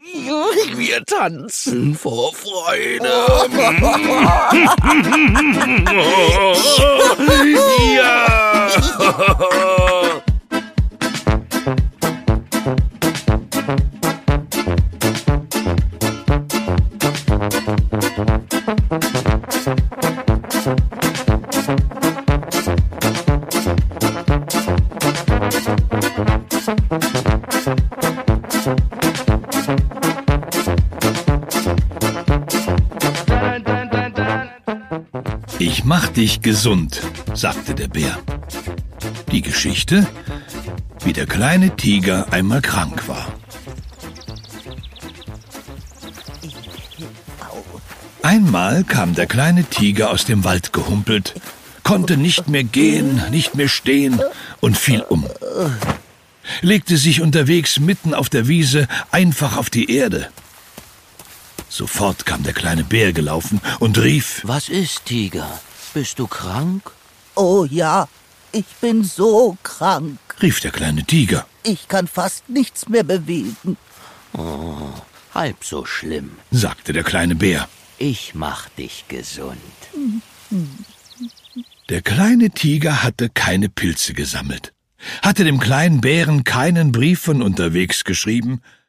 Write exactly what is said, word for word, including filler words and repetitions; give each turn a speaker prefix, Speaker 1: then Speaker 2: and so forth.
Speaker 1: Wir tanzen vor Freude. Ja!
Speaker 2: Ich mach dich gesund, sagte der Bär. Die Geschichte, wie der kleine Tiger einmal krank war. Einmal kam der kleine Tiger aus dem Wald gehumpelt, konnte nicht mehr gehen, nicht mehr stehen und fiel um. Legte sich unterwegs mitten auf der Wiese einfach auf die Erde. Sofort kam der kleine Bär gelaufen und rief:
Speaker 1: Was ist, Tiger? Bist du krank?
Speaker 3: Oh ja, ich bin so krank.
Speaker 2: rief der kleine Tiger.
Speaker 3: Ich kann fast nichts mehr bewegen.
Speaker 1: Oh, halb so schlimm,
Speaker 2: sagte der kleine Bär.
Speaker 1: Ich mach dich gesund.
Speaker 2: Der kleine Tiger hatte keine Pilze gesammelt, hatte dem kleinen Bären keinen Brief von unterwegs geschrieben